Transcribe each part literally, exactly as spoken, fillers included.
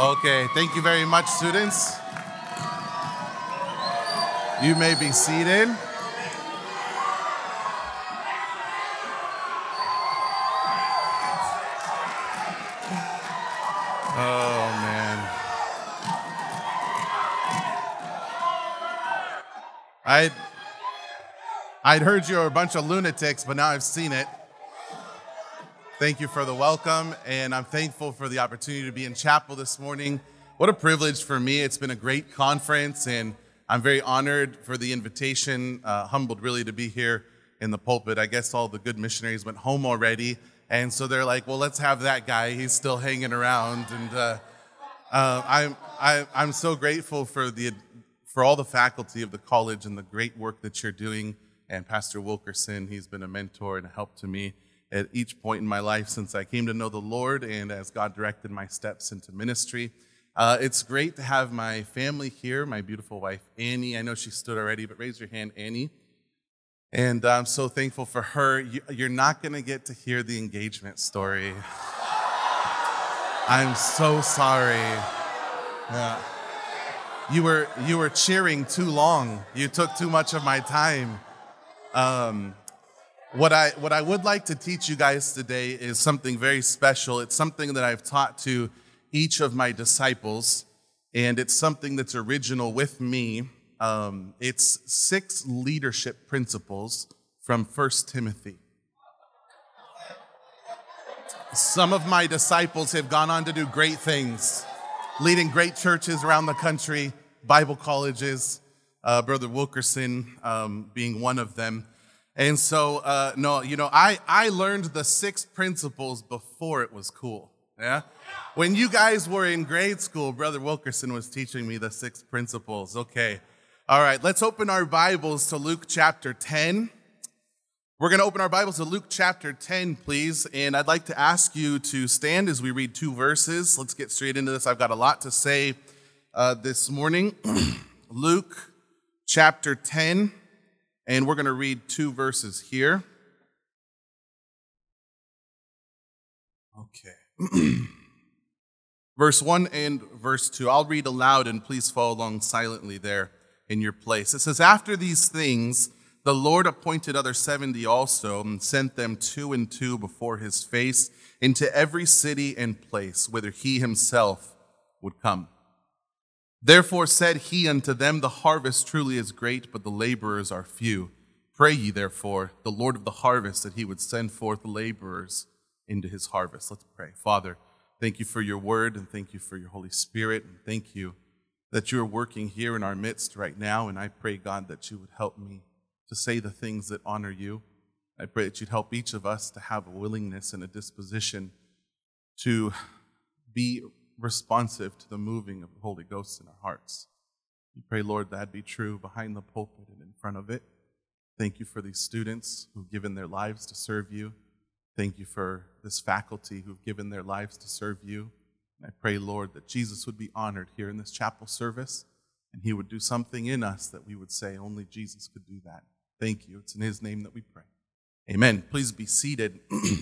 Okay, thank you very much, students. You may be seated. Oh, man. I'd, I'd heard you were a bunch of lunatics, but now I've seen it. Thank you for the welcome, and I'm thankful for the opportunity to be in chapel this morning. What a privilege for me. It's been a great conference, and I'm very honored for the invitation, uh, humbled really to be here in the pulpit. I guess all the good missionaries went home already, and so they're like, well, let's have that guy. He's still hanging around, and uh, uh, I'm, I, I'm so grateful for the for all the faculty of the college and the great work that you're doing, and Pastor Wilkerson. He's been a mentor and a help to me at each point in my life since I came to know the Lord and as God directed my steps into ministry. Uh, it's great to have my family here, my beautiful wife, Annie. I know she stood already, but raise your hand, Annie. And I'm so thankful for her. You're not going to get to hear the engagement story. I'm so sorry. Yeah. You were, you were cheering too long. You took too much of my time. Um, What I what I would like to teach you guys today is something very special. It's something that I've taught to each of my disciples, and it's something that's original with me. Um, it's six leadership principles from First Timothy. Some of my disciples have gone on to do great things, leading great churches around the country, Bible colleges, uh, Brother Wilkerson um, being one of them. And so, uh, no, you know, I, I learned the six principles before it was cool, yeah? When you guys were in grade school, Brother Wilkerson was teaching me the six principles. Okay, all right, let's open our Bibles to Luke chapter ten. We're going to open our Bibles to Luke chapter ten, please, and I'd like to ask you to stand as we read two verses. Let's get straight into this. I've got a lot to say uh, this morning. Luke chapter ten. And we're going to read two verses here. Okay. Verse one and verse two. I'll read aloud and please follow along silently there in your place. It says, after these things, the Lord appointed other seventy also and sent them two and two before his face into every city and place whither he himself would come. Therefore said he unto them, the harvest truly is great, but the laborers are few. Pray ye therefore the Lord of the harvest that he would send forth laborers into his harvest. Let's pray. Father, thank you for your word, and thank you for your Holy Spirit, and thank you that you are working here in our midst right now, and I pray, God, that you would help me to say the things that honor you. I pray that you'd help each of us to have a willingness and a disposition to be responsive to the moving of the Holy Ghost in our hearts. We pray, Lord, that be true behind the pulpit and in front of it. Thank you for these students who've given their lives to serve you. Thank you for this faculty who've given their lives to serve you. And I pray, Lord, that Jesus would be honored here in this chapel service, and he would do something in us that we would say only Jesus could do that. Thank you. It's in his name that we pray. Amen. Please be seated.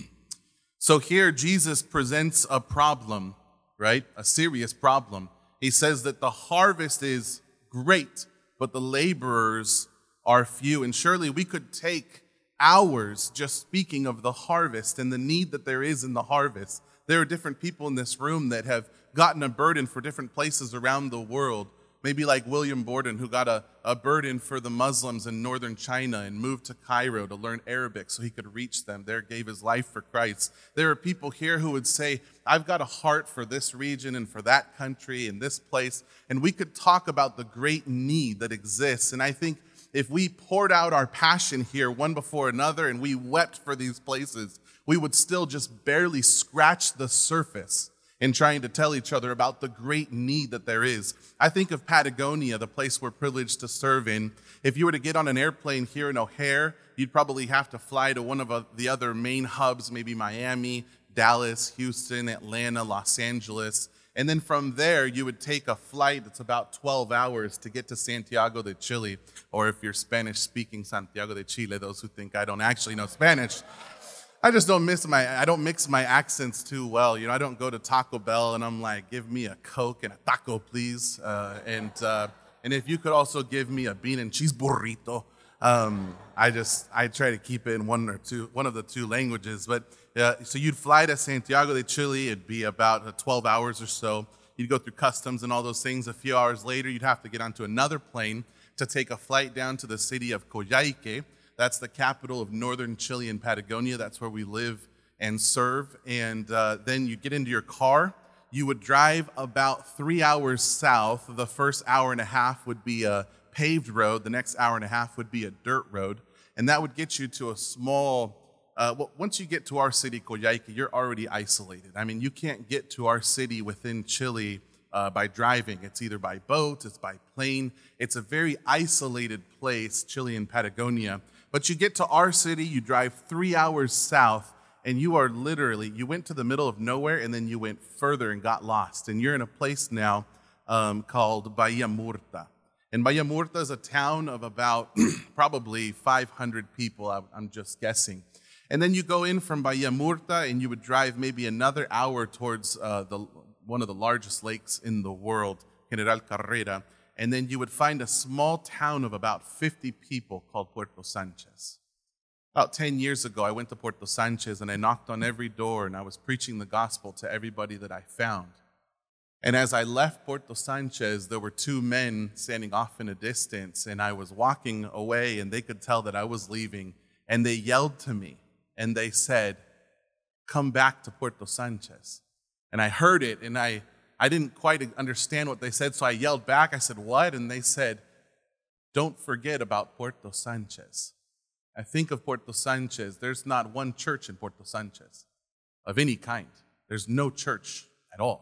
So here Jesus presents a problem, right? A serious problem. He says that the harvest is great, but the laborers are few. And surely we could take hours just speaking of the harvest and the need that there is in the harvest. There are different people in this room that have gotten a burden for different places around the world. Maybe like William Borden, who got a, a burden for the Muslims in northern China and moved to Cairo to learn Arabic so he could reach them. There gave his life for Christ. There are people here who would say, I've got a heart for this region and for that country and this place. And we could talk about the great need that exists. And I think if we poured out our passion here one before another and we wept for these places, we would still just barely scratch the surface in trying to tell each other about the great need that there is. I think of Patagonia, the place we're privileged to serve in. If you were to get on an airplane here in O'Hare, you'd probably have to fly to one of the other main hubs, maybe Miami, Dallas, Houston, Atlanta, Los Angeles. And then from there, you would take a flight that's about twelve hours to get to Santiago de Chile, or if you're Spanish-speaking, Santiago de Chile, those who think I don't actually know Spanish. I just don't miss my, I don't mix my accents too well. You know, I don't go to Taco Bell and I'm like, give me a Coke and a taco, please. Uh, and uh, and if you could also give me a bean and cheese burrito. Um, I just, I try to keep it in one or two, one of the two languages. But uh, so you'd fly to Santiago de Chile. It'd be about twelve hours or so. You'd go through customs and all those things. A few hours later, you'd have to get onto another plane to take a flight down to the city of Coyhaique. That's the capital of northern Chile and Patagonia. That's where we live and serve. And uh, then you get into your car. You would drive about three hours south. The first hour and a half would be a paved road. The next hour and a half would be a dirt road. And that would get you to a small, uh, well, once you get to our city, Coyhaique, you're already isolated. I mean, you can't get to our city within Chile uh, by driving. It's either by boat, it's by plane. It's a very isolated place, Chile and Patagonia. But you get to our city, you drive three hours south, and you are literally, you went to the middle of nowhere, and then you went further and got lost. And you're in a place now um, called Bahia Murta. And Bahia Murta is a town of about probably five hundred people, I'm just guessing. And then you go in from Bahia Murta, and you would drive maybe another hour towards uh, the one of the largest lakes in the world, General Carrera. And then you would find a small town of about fifty people called Puerto Sanchez. About ten years ago, I went to Puerto Sanchez and I knocked on every door and I was preaching the gospel to everybody that I found. And as I left Puerto Sanchez, there were two men standing off in a distance, and I was walking away and they could tell that I was leaving, and they yelled to me and they said, "Come back to Puerto Sanchez." And I heard it and I I didn't quite understand what they said, so I yelled back. I said, "What?" And they said, "Don't forget about Puerto Sanchez." I think of Puerto Sanchez. There's not one church in Puerto Sanchez of any kind. There's no church at all.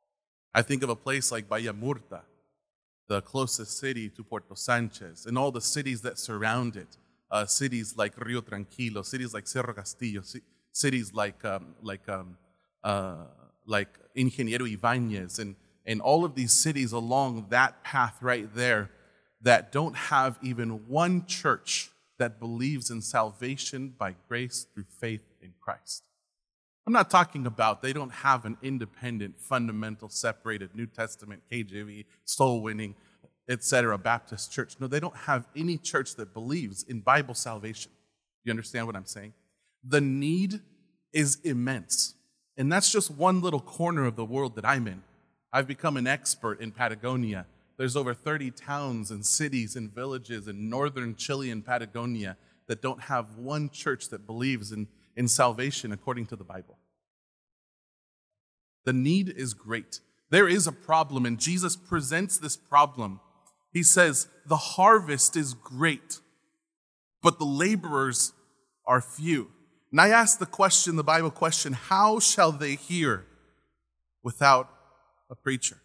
I think of a place like Bahia Murta, the closest city to Puerto Sanchez, and all the cities that surround it, uh, cities like Rio Tranquilo, cities like Cerro Castillo, c- cities like um, like um, uh, like Ingeniero Ibañez, and, and all of these cities along that path right there that don't have even one church that believes in salvation by grace through faith in Christ. I'm not talking about they don't have an independent, fundamental, separated New Testament, K J V, soul-winning, et cetera, Baptist church. No, they don't have any church that believes in Bible salvation. You understand what I'm saying? The need is immense. And that's just one little corner of the world that I'm in. I've become an expert in Patagonia. There's over thirty towns and cities and villages in northern Chile and Patagonia that don't have one church that believes in, in salvation according to the Bible. The need is great. There is a problem, and Jesus presents this problem. He says, the harvest is great, but the laborers are few. And I ask the question, the Bible question, how shall they hear without a preacher?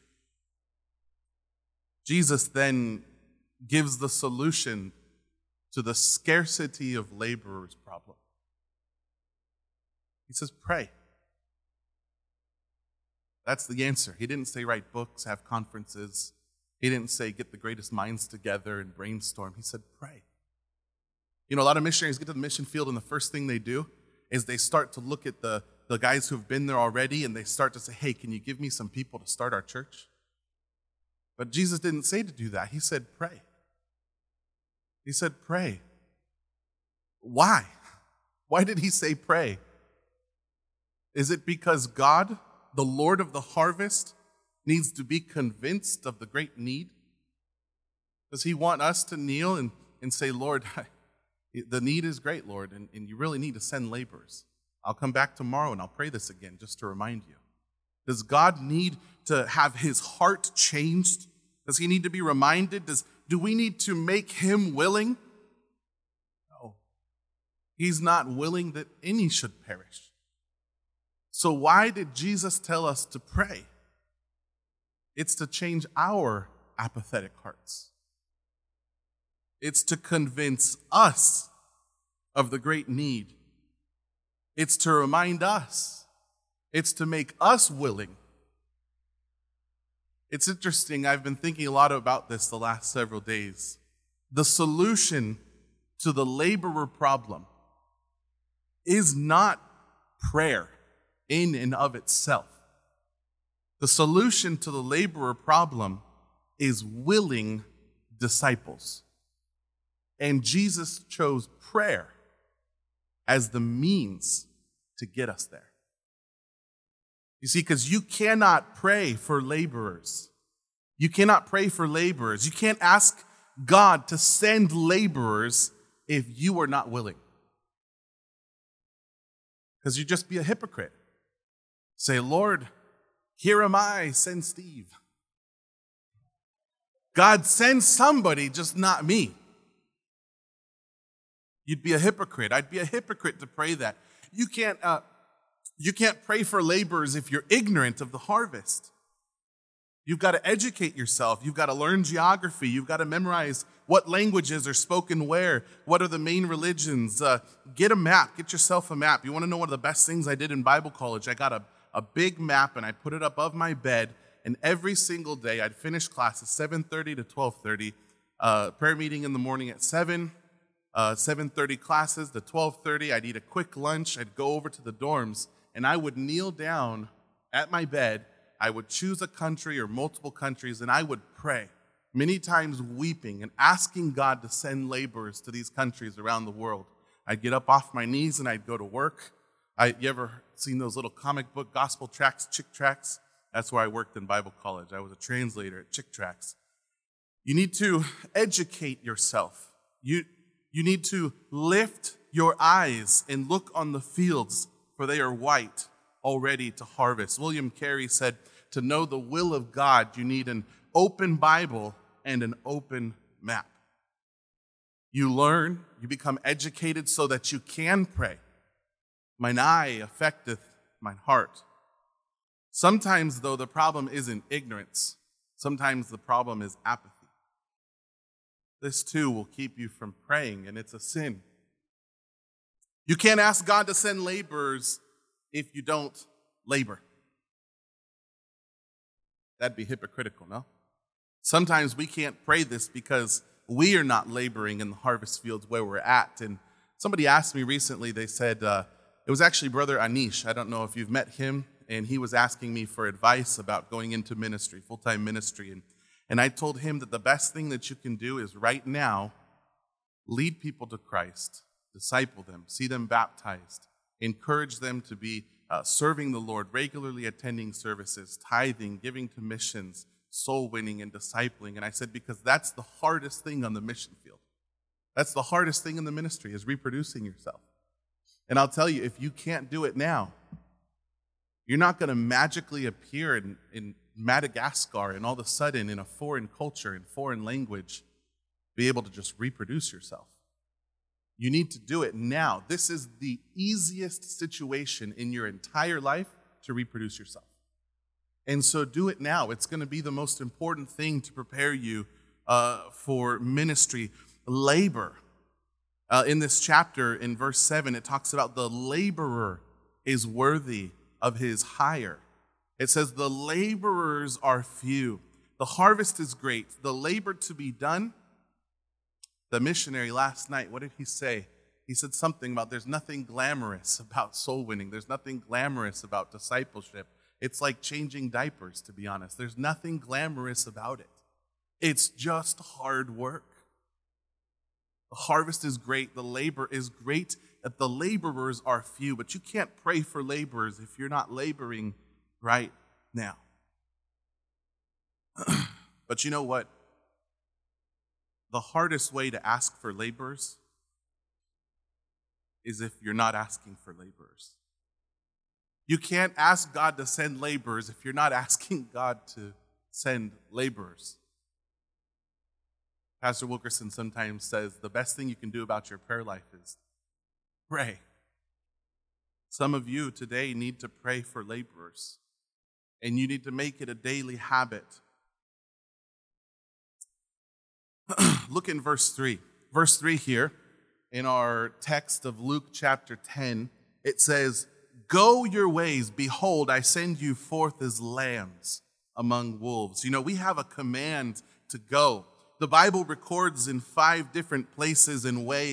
Jesus then gives the solution to the scarcity of laborers problem. He says, pray. That's the answer. He didn't say write books, have conferences. He didn't say get the greatest minds together and brainstorm. He said, pray. You know, a lot of missionaries get to the mission field, and the first thing they do is they start to look at the, the guys who've been there already, and they start to say, hey, can you give me some people to start our church? But Jesus didn't say to do that. He said, pray. He said, pray. Why? Why did he say pray? Is it because God, the Lord of the harvest, needs to be convinced of the great need? Does he want us to kneel and, and say, Lord, the need is great, Lord, and, and you really need to send laborers. I'll come back tomorrow and I'll pray this again just to remind you. Does God need to have his heart changed? Does he need to be reminded? Does, do we need to make him willing? No. He's not willing that any should perish. So why did Jesus tell us to pray? It's to change our apathetic hearts. It's to convince us of the great need. It's to remind us. It's to make us willing. It's interesting, I've been thinking a lot about this the last several days. The solution to the laborer problem is not prayer in and of itself. The solution to the laborer problem is willing disciples. And Jesus chose prayer as the means to get us there. You see, because you cannot pray for laborers. You cannot pray for laborers. You can't ask God to send laborers if you are not willing. Because you'd just be a hypocrite. Say, Lord, here am I, send Steve. God, send somebody, just not me. You'd be a hypocrite. I'd be a hypocrite to pray that. You can't, uh, you can't pray for laborers if you're ignorant of the harvest. You've got to educate yourself. You've got to learn geography. You've got to memorize what languages are spoken where. What are the main religions? Uh, get a map. Get yourself a map. You want to know one of the best things I did in Bible college? I got a, a big map and I put it above my bed. And every single day I'd finish class at seven thirty to twelve thirty. Uh, prayer meeting in the morning at seven. Uh, seven thirty classes to twelve thirty. I'd eat a quick lunch. I'd go over to the dorms. And I would kneel down at my bed. I would choose a country or multiple countries, and I would pray, many times weeping and asking God to send laborers to these countries around the world. I'd get up off my knees and I'd go to work. I, you ever seen those little comic book gospel tracts, Chick Tracts? That's where I worked in Bible college. I was a translator at Chick Tracts. You need to educate yourself. You, you need to lift your eyes and look on the fields, for they are white, already to harvest. William Carey said, to know the will of God, you need an open Bible and an open map. You learn, you become educated so that you can pray. Mine eye affecteth mine heart. Sometimes, though, the problem isn't ignorance. Sometimes the problem is apathy. This, too, will keep you from praying, and it's a sin. You can't ask God to send laborers if you don't labor. That'd be hypocritical, no? Sometimes we can't pray this because we are not laboring in the harvest fields where we're at. And somebody asked me recently, they said, uh, it was actually Brother Anish. I don't know if you've met him. And he was asking me for advice about going into ministry, full-time ministry. And, and I told him that the best thing that you can do is right now lead people to Christ, disciple them, see them baptized, encourage them to be Uh, serving the Lord, regularly attending services, tithing, giving to missions, soul winning, and discipling. And I said, because that's the hardest thing on the mission field. That's the hardest thing in the ministry, is reproducing yourself. And I'll tell you, if you can't do it now, you're not going to magically appear in, in Madagascar and all of a sudden in a foreign culture, in foreign language, be able to just reproduce yourself. You need to do it now. This is the easiest situation in your entire life to reproduce yourself. And so do it now. It's going to be the most important thing to prepare you uh, for ministry. Labor. Uh, in this chapter, in verse seven, it talks about the laborer is worthy of his hire. It says the laborers are few. The harvest is great. The labor to be done. The missionary last night, what did he say? He said something about there's nothing glamorous about soul winning. There's nothing glamorous about discipleship. It's like changing diapers, to be honest. There's nothing glamorous about it. It's just hard work. The harvest is great. The labor is great. That the laborers are few. But you can't pray for laborers if you're not laboring right now. But you know what? The hardest way to ask for laborers is if you're not asking for laborers. You can't ask God to send laborers if you're not asking God to send laborers. Pastor Wilkerson sometimes says the best thing you can do about your prayer life is pray. Some of you today need to pray for laborers, and you need to make it a daily habit. Look in verse three. Verse three here, in our text of Luke chapter ten, it says, "Go your ways, behold, I send you forth as lambs among wolves." You know, we have a command to go. The Bible records in five different places and ways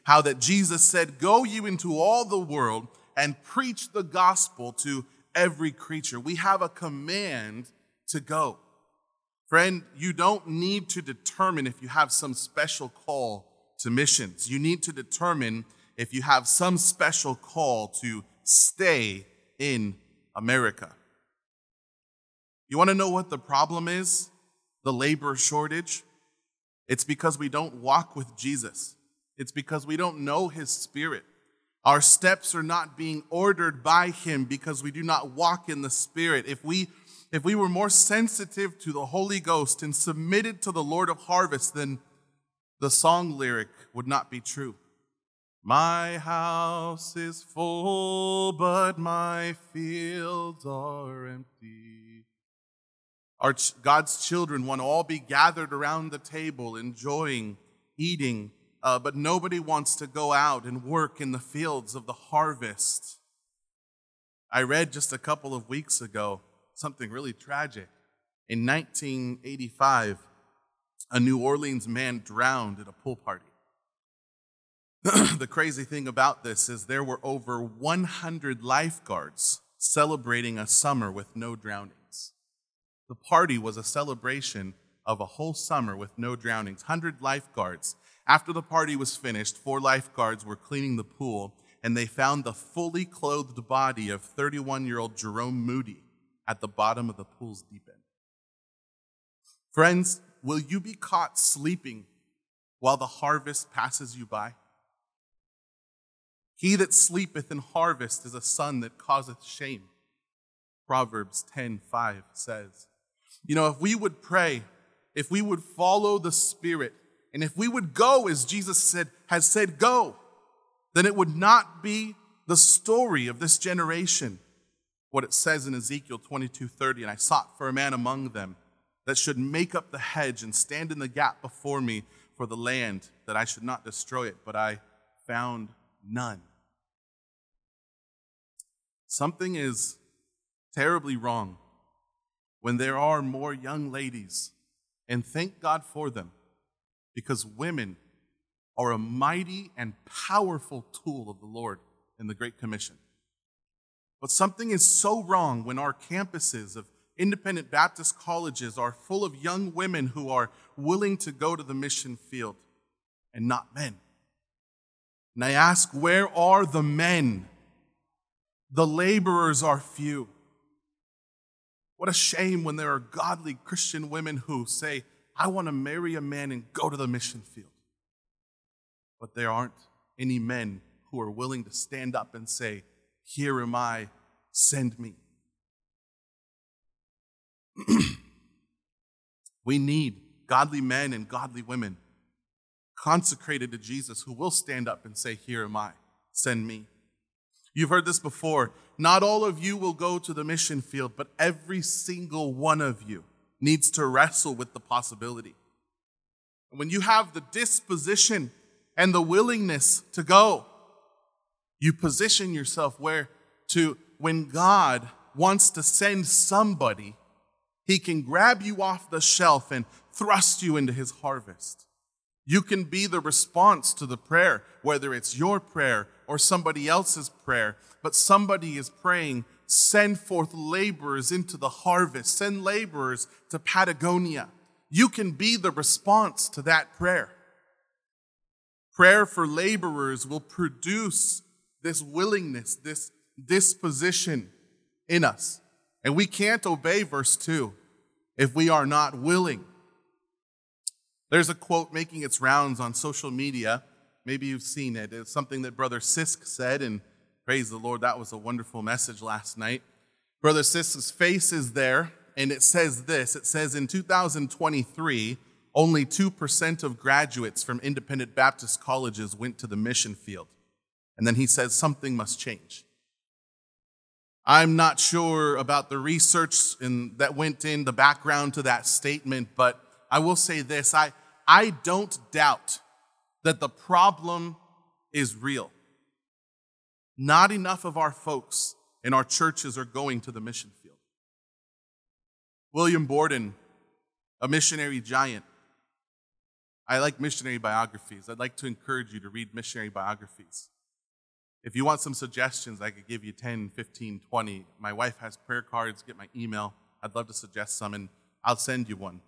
how that Jesus said, "Go you into all the world and preach the gospel to every creature." We have a command to go. Friend, you don't need to determine if you have some special call to missions. You need to determine if you have some special call to stay in America. You want to know what the problem is? The labor shortage? It's because we don't walk with Jesus. It's because we don't know his Spirit. Our steps are not being ordered by him because we do not walk in the Spirit. If we if we were more sensitive to the Holy Ghost and submitted to the Lord of harvest, then the song lyric would not be true. My house is full, but my fields are empty. Our ch- God's children want to all be gathered around the table, enjoying, eating, uh, but nobody wants to go out and work in the fields of the harvest. I read just a couple of weeks ago something really tragic. In nineteen eighty-five, a New Orleans man drowned at a pool party. The crazy thing about this is there were over one hundred lifeguards celebrating a summer with no drownings. The party was a celebration of a whole summer with no drownings. one hundred lifeguards. After the party was finished, four lifeguards were cleaning the pool, and they found the fully clothed body of thirty-one-year-old Jerome Moody at the bottom of the pool's deep end. Friends, will you be caught sleeping while the harvest passes you by? He that sleepeth in harvest is a son that causeth shame, Proverbs ten five says. You know, if we would pray, if we would follow the Spirit, and if we would go as Jesus said, has said go, then it would not be the story of this generation. What it says in Ezekiel twenty-two thirty, and I sought for a man among them that should make up the hedge and stand in the gap before me for the land, that I should not destroy it, but I found none. Something is terribly wrong when there are more young ladies, and thank God for them, because women are a mighty and powerful tool of the Lord in the Great Commission. But something is so wrong when our campuses of independent Baptist colleges are full of young women who are willing to go to the mission field and not men. And I ask, where are the men? The laborers are few. What a shame when there are godly Christian women who say, I want to marry a man and go to the mission field. But there aren't any men who are willing to stand up and say, here am I, send me. We need godly men and godly women consecrated to Jesus who will stand up and say, here am I, send me. You've heard this before. Not all of you will go to the mission field, but every single one of you needs to wrestle with the possibility. And when you have the disposition and the willingness to go, you position yourself where to, when God wants to send somebody, he can grab you off the shelf and thrust you into his harvest. You can be the response to the prayer, whether it's your prayer or somebody else's prayer, but somebody is praying, send forth laborers into the harvest, send laborers to Patagonia. You can be the response to that prayer. Prayer for laborers will produce this willingness, this disposition in us. And we can't obey verse two if we are not willing. There's a quote making its rounds on social media. Maybe you've seen it. It's something that Brother Sisk said, and praise the Lord, that was a wonderful message last night. Brother Sisk's face is there, and it says this. It says, in two thousand twenty-three, only two percent of graduates from independent Baptist colleges went to the mission field. And then he says, something must change. I'm not sure about the research in, that went in the background to that statement, but I will say this. I, I don't doubt that the problem is real. Not enough of our folks in our churches are going to the mission field. William Borden, a missionary giant, I like missionary biographies. I'd like to encourage you to read missionary biographies. If you want some suggestions, I could give you ten, fifteen, twenty. My wife has prayer cards. Get my email. I'd love to suggest some, and I'll send you one.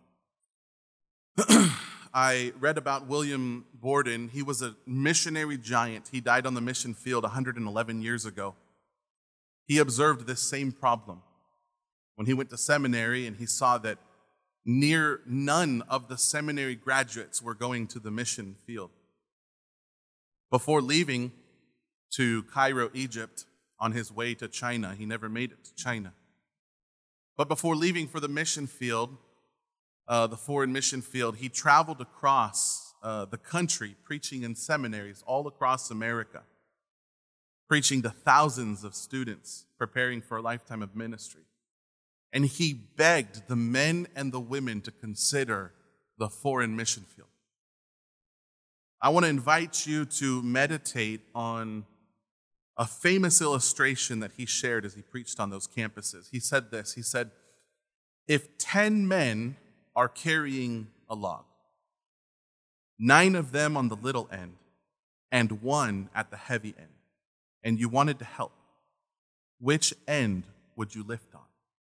I read about William Borden. He was a missionary giant. He died on the mission field one hundred eleven years ago. He observed this same problem when he went to seminary, and he saw that near none of the seminary graduates were going to the mission field. Before leaving to Cairo, Egypt, on his way to China, he never made it to China. But before leaving for the mission field, uh, the foreign mission field, he traveled across uh, the country preaching in seminaries all across America, preaching to thousands of students preparing for a lifetime of ministry. And he begged the men and the women to consider the foreign mission field. I want to invite you to meditate on a famous illustration that he shared as he preached on those campuses. He said this, he said, if ten men are carrying a log, nine of them on the little end and one at the heavy end, and you wanted to help, which end would you lift on?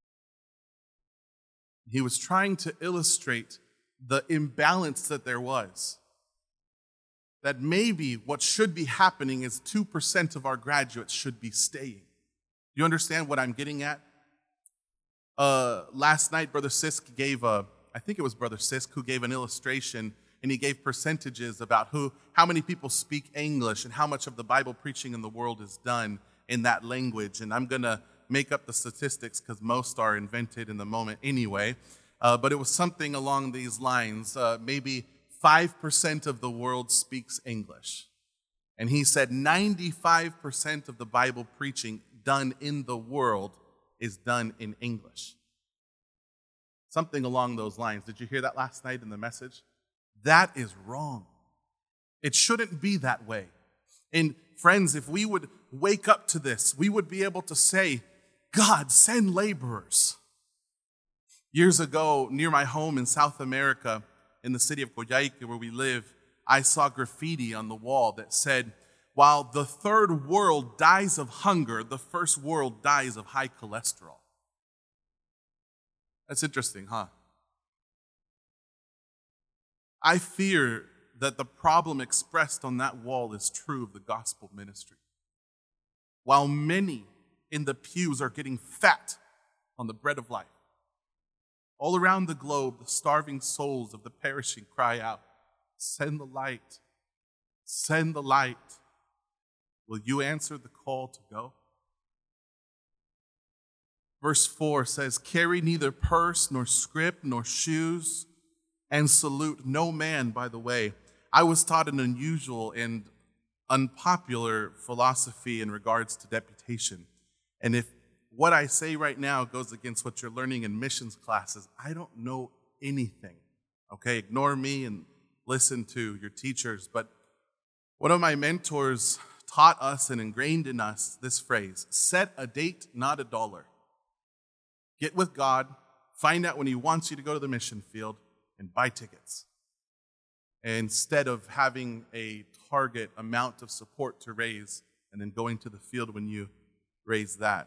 He was trying to illustrate the imbalance that there was. That maybe what should be happening is two percent of our graduates should be staying. Do you understand what I'm getting at? Uh, last night, Brother Sisk gave a, I think it was Brother Sisk who gave an illustration, and he gave percentages about who, how many people speak English and how much of the Bible preaching in the world is done in that language. And I'm going to make up the statistics because most are invented in the moment anyway. Uh, but it was something along these lines, uh, maybe five percent of the world speaks English. And he said ninety-five percent of the Bible preaching done in the world is done in English. Something along those lines. Did you hear that last night in the message? That is wrong. It shouldn't be that way. And friends, if we would wake up to this, we would be able to say, God, send laborers. Years ago, near my home in South America, in the city of Coyhaique, where we live, I saw graffiti on the wall that said, while the third world dies of hunger, the first world dies of high cholesterol. That's interesting, huh? I fear that the problem expressed on that wall is true of the gospel ministry. While many in the pews are getting fat on the bread of life, all around the globe, the starving souls of the perishing cry out, send the light, send the light. Will you answer the call to go? Verse four says, carry neither purse, nor scrip, nor shoes, and salute no man by the way. I was taught an unusual and unpopular philosophy in regards to deputation. And if what I say right now goes against what you're learning in missions classes, I don't know anything. Okay, ignore me and listen to your teachers. But one of my mentors taught us and ingrained in us this phrase, set a date, not a dollar. Get with God, find out when he wants you to go to the mission field, and buy tickets. Instead of having a target amount of support to raise and then going to the field when you raise that.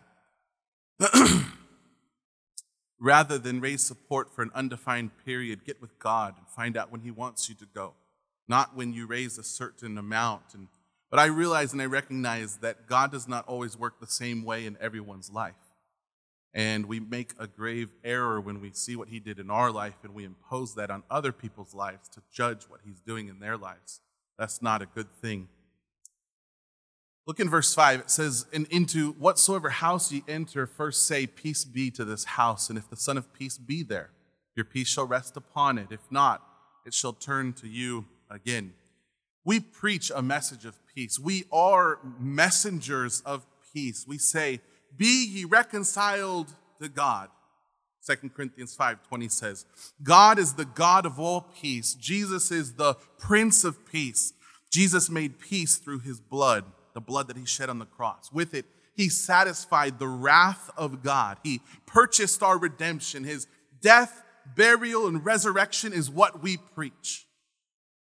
Rather than raise support for an undefined period, get with God and find out when he wants you to go, not when you raise a certain amount. And but I realize and I recognize that God does not always work the same way in everyone's life. And we make a grave error when we see what he did in our life and we impose that on other people's lives to judge what he's doing in their lives. That's not a good thing. Look in verse five. It says, and into whatsoever house ye enter, first say, peace be to this house. And if the Son of Peace be there, your peace shall rest upon it. If not, it shall turn to you again. We preach a message of peace. We are messengers of peace. We say, be ye reconciled to God. Second Corinthians five twenty says, God is the God of all peace. Jesus is the Prince of Peace. Jesus made peace through his blood, the blood that he shed on the cross. With it, he satisfied the wrath of God. He purchased our redemption. His death, burial, and resurrection is what we preach.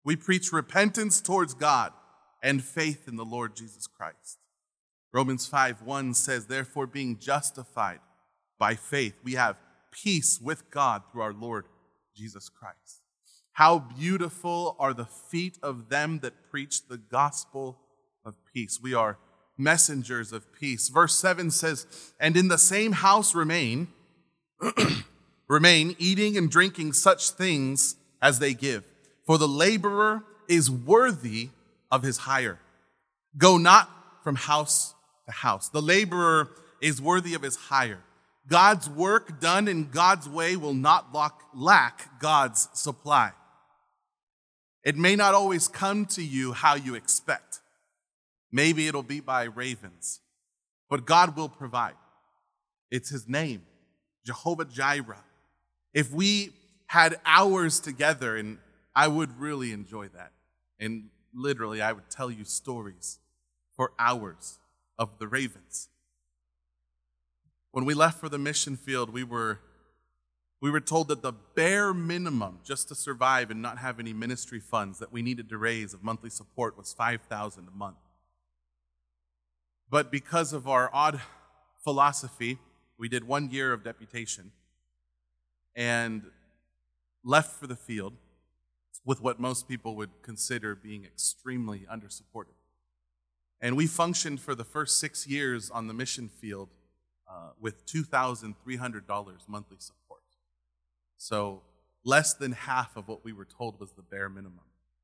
We preach repentance towards God and faith in the Lord Jesus Christ. Romans five one says, therefore, being justified by faith, we have peace with God through our Lord Jesus Christ. How beautiful are the feet of them that preach the gospel of peace. We are messengers of peace. Verse seven says, and in the same house remain, remain eating and drinking such things as they give. For the laborer is worthy of his hire. Go not from house to house. The laborer is worthy of his hire. God's work done in God's way will not lack God's supply. It may not always come to you how you expect. Maybe it'll be by ravens, but God will provide. It's his name, Jehovah Jireh. If we had hours together, and I would really enjoy that, and literally I would tell you stories for hours of the ravens. When we left for the mission field, we were we were told that the bare minimum just to survive and not have any ministry funds that we needed to raise of monthly support was five thousand dollars a month. But because of our odd philosophy, we did one year of deputation and left for the field with what most people would consider being extremely under-supported. And we functioned for the first six years on the mission field uh, with two thousand three hundred dollars monthly support. So less than half of what we were told was the bare minimum.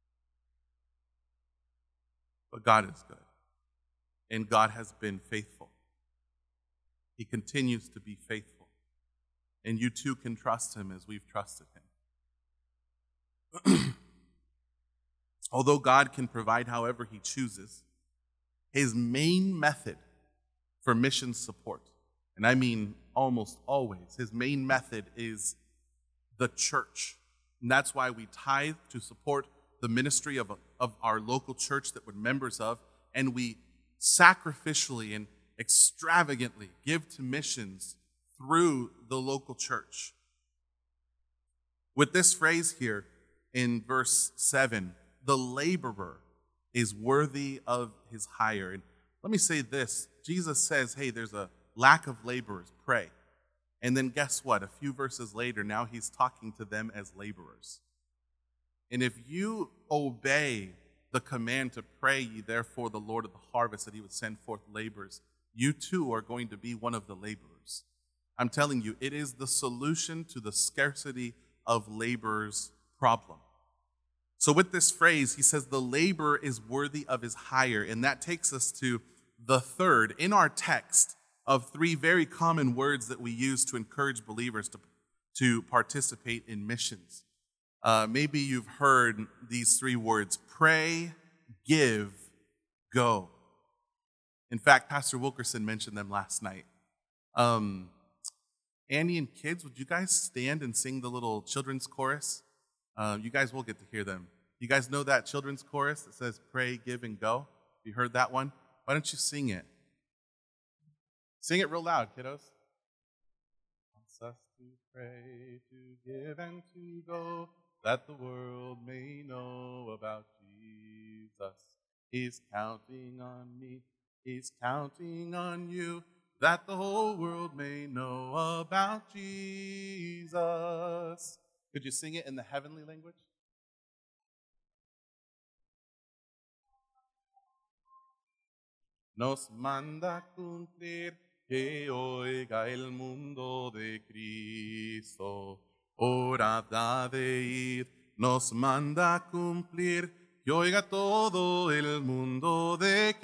But God is good. And God has been faithful. He continues to be faithful. And you too can trust him as we've trusted him. Although God can provide however he chooses, his main method for mission support, and I mean almost always, his main method is the church. And that's why we tithe to support the ministry of, of our local church that we're members of, and we sacrificially and extravagantly give to missions through the local church. With this phrase here in verse seven, the laborer is worthy of his hire. And let me say this, Jesus says, hey, there's a lack of laborers, pray. And then guess what? A few verses later, now he's talking to them as laborers. And if you obey the command to pray ye therefore the Lord of the harvest that he would send forth laborers, you too are going to be one of the laborers. I'm telling you, it is the solution to the scarcity of laborers problem. So with this phrase, he says the laborer is worthy of his hire. And that takes us to the third in our text of three very common words that we use to encourage believers to, to participate in missions. Uh, maybe you've heard these three words: pray, give, go. In fact, Pastor Wilkerson mentioned them last night. Um, Annie and kids, would you guys stand and sing the little children's chorus? Uh, you guys will get to hear them. You guys know that children's chorus that says pray, give, and go? You heard that one? Why don't you sing it? Sing it real loud, kiddos. Wants us to pray, to give, and to go, that the world may know about Jesus. He's counting on me, he's counting on you, that the whole world may know about Jesus. Could you sing it in the heavenly language? Nos manda cumplir que oiga el mundo de Cristo. Hora da de ir, nos manda cumplir que oiga todo el mundo de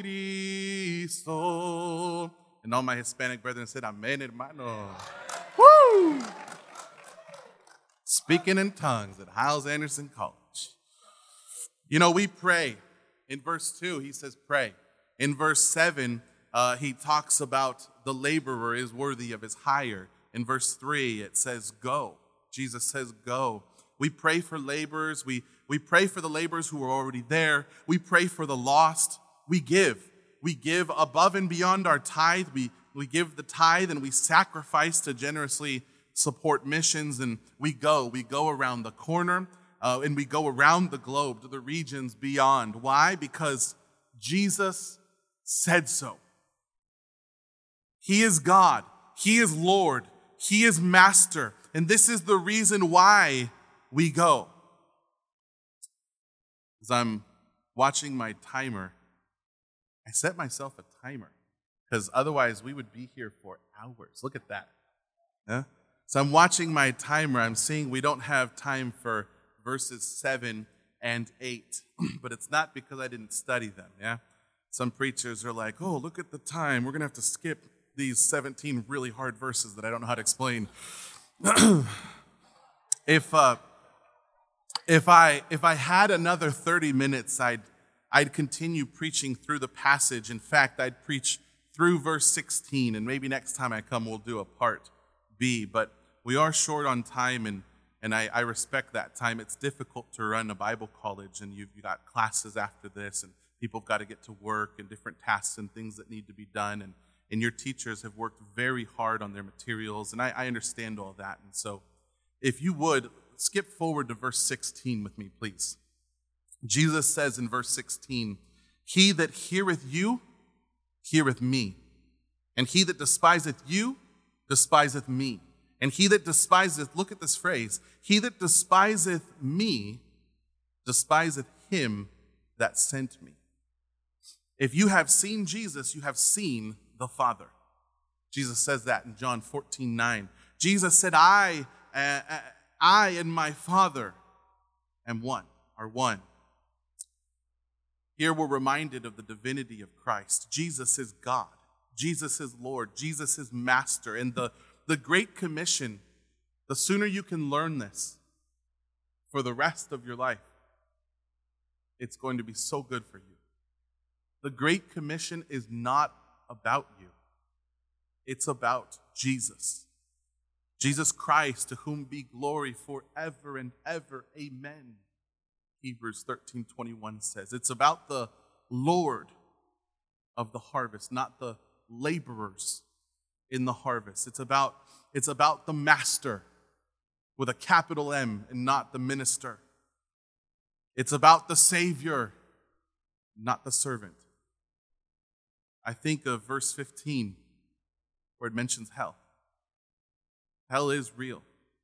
Cristo. And all my Hispanic brethren said, Amen, hermano. Woo! Speaking in tongues at Hyles Anderson College. You know, we pray. In verse two, he says pray. In verse seven, uh, he talks about the laborer is worthy of his hire. In verse three, it says go. Jesus says go. We pray for laborers. We, we pray for the laborers who are already there. We pray for the lost. We give. We give above and beyond our tithe. We, we give the tithe and we sacrifice to generously support missions, and we go. We go around the corner. uh, and we go around the globe to the regions beyond. Why? Because Jesus said so. He is God. He is Lord. He is Master. And this is the reason why we go. As I'm watching my timer, I set myself a timer because otherwise we would be here for hours. Look at that. Yeah? So I'm watching my timer. I'm seeing we don't have time for verses seven and eight, but it's not because I didn't study them. Yeah. Some preachers are like, "Oh, look at the time. We're gonna have to skip these seventeen really hard verses that I don't know how to explain." if uh, if I if I had another thirty minutes, I'd I'd continue preaching through the passage. In fact, I'd preach through verse sixteen, and maybe next time I come, we'll do a part B. But we are short on time, and and I, I respect that time. It's difficult to run a Bible college, and you've you got classes after this, and people have got to get to work, and different tasks and things that need to be done, and and your teachers have worked very hard on their materials, and I, I understand all that. And so if you would, skip forward to verse sixteen with me, please. Jesus says in verse sixteen, "He that heareth you, heareth me. And he that despiseth you, despiseth me. And he that despiseth," look at this phrase, "he that despiseth me, despiseth him that sent me." If you have seen Jesus, you have seen the Father. Jesus says that in John fourteen nine. Jesus said, I, uh, I and my Father am one, are one. Here we're reminded of the divinity of Christ. Jesus is God. Jesus is Lord. Jesus is Master. And the, the Great Commission, the sooner you can learn this for the rest of your life, it's going to be so good for you. The Great Commission is not about you. It's about Jesus. Jesus Christ, to whom be glory forever and ever. Amen. Hebrews thirteen twenty-one says. It's about the Lord of the harvest, not the laborers in the harvest. It's about, it's about the Master with a capital M and not the minister. It's about the Savior, not the servant. I think of verse fifteen where it mentions hell. Hell is real.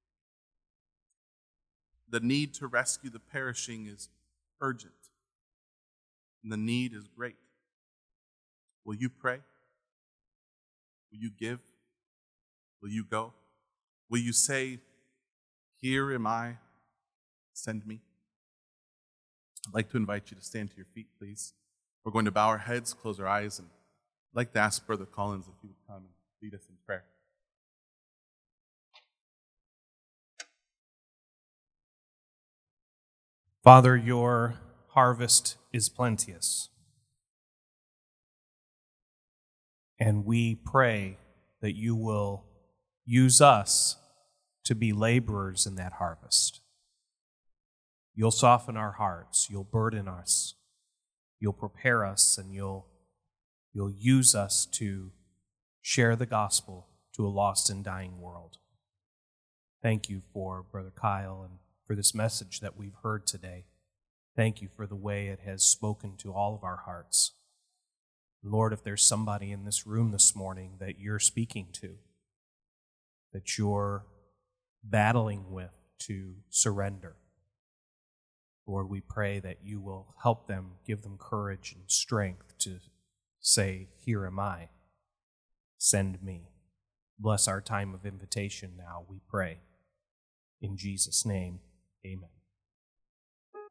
The need to rescue the perishing is urgent, and the need is great. Will you pray? Will you give? Will you go? Will you say, "Here am I, send me"? I'd like to invite you to stand to your feet, please. We're going to bow our heads, close our eyes, and I'd like to ask Brother Collins if he would come and lead us in prayer. Father, your harvest is plenteous, and we pray that you will use us to be laborers in that harvest. You'll soften our hearts, you'll burden us, you'll prepare us, and you'll, you'll use us to share the gospel to a lost and dying world. Thank you for Brother Kyle and for this message that we've heard today. Thank you for the way it has spoken to all of our hearts. Lord, if there's somebody in this room this morning that you're speaking to, that you're battling with to surrender, Lord, we pray that you will help them, give them courage and strength to say, "Here am I, send me." Bless our time of invitation now, we pray. In Jesus' name, amen.